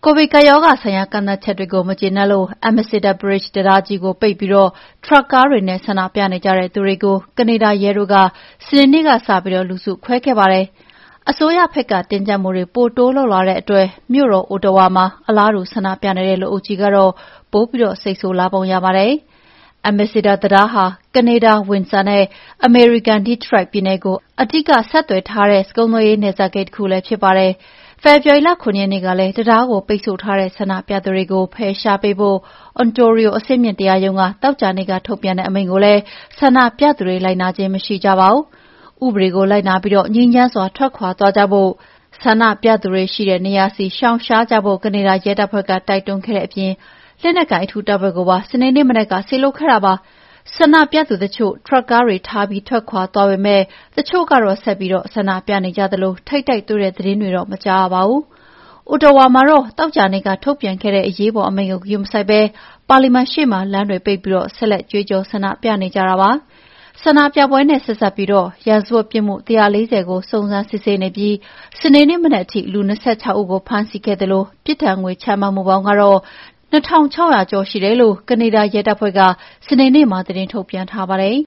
ကိုဗစ်ကပ်ရောဂါဆိုင်ရာကန့်သတ်ချက်တွေကိုမကျေနပ်လို့ Ambassador Bridge တံတားကြီးကိုပိတ်ပြီးထရပ်ကားတွေနဲ့ဆန္ဒပြနေကြတဲ့သူတွေကိုကနေဒါရဲတို့ကစနေနေ့ကစပြီးလူစုခွဲခဲ့ပါတယ်။အစိုးရဘက်ကတင်းကြပ်မှုတွေပိုတိုးလုပ်လာတဲ့အတွက်မြို့တော် Ottawa မှာအလားတူဆန္ဒပြနေတဲ့လူအုပ်ကြီးကတော့ပိုပြီးစိတ်ဆိုးလာပုံရပါတယ်။ Ambassador တံတားဟာကနေဒါ Windsor နဲ့အမေရိကန် Detroit ပြည်နယ်ကိုအဓိကဆက်သွယ်ထားတဲ့ကုန်သွယ်ရေးနယ်စပ်ဂိတ်တခုလည်းဖြစ်ပါတယ်။ဖေဖော်ဝါရီလ 7 ရက်နေ့ကလည်းတံတားကိုပိတ်ဆို့ထားတဲ့ဆန္ဒပြသူတွေကိုဖယ်ရှားပေးဖို့ Ontario အဆင့်မြင့်တရားရုံးကသောကြာနေ့ကထုတ်ပြန်တဲ့အမိန့်ကိုလည်းဆန္ဒပြသူတွေလိုက်နာခြင်းမရှိကြပါဘူး။ဥပဒေကိုလိုက်နာပြီးငြိမ်းချမ်းစွာထွက်ခွါသွားကြဖို့ဆန္ဒပြသူတွေရှိတဲ့နေရာဆီရှောင်ရှားကြဖို့ကနေဒါရဲတပ်ဖွဲ့ကတိုက်တွန်းခဲ့တဲ့အပြင်လက်နက်ကိုင်အထူးတပ်ဖွဲ့ကိုပါစနေနေ့မနက်ကစေလွှတ်ခဲ့တာပါ။ဆန္ဒပြသူတချို့ထရပ်ကားတွေထားပြီးထွက်ခွါသွားပေမဲ့တချို့ကတော့ဆက်ပြီးဆန္ဒပြနေကြသလိုထိပ်တိုက်တွေ့တဲ့သတင်းတွေတော့မကြားရပါဘူး။ Ottawa မှာတော့သောကြာနေ့ကထုတ်ပြန်ခဲ့တဲ့အရေးပေါ်အမိန့်ကိုဂရုမစိုက်ဘဲပါလီမန်ရှေ့မှာလမ်းတွေပိတ်ပြီးဆက်လက်ကြွေးကြော်ဆန္ဒပြနေကြတာပါ။ဆန္ဒပြပွဲနဲ့ဆက်စပ်ပြီးရာဇဝတ်ပြစ်မှု 140 ကိုစုံစမ်းစစ်ဆေးနေပြီးစနေနေ့မနက်ထိလူ 26 ဦးကိုဖမ်းဆီးခဲ့သလိုပြစ်ဒဏ်ငွေချမှတ်မှုပေါင်းကတော့2,600 ကျော်ရှိတယ်လို့ကနေဒါရဲတပ်ဖွဲ့ကစနေနေ့မှာသတင်းထုတ်ပြန်ထားပါတယ်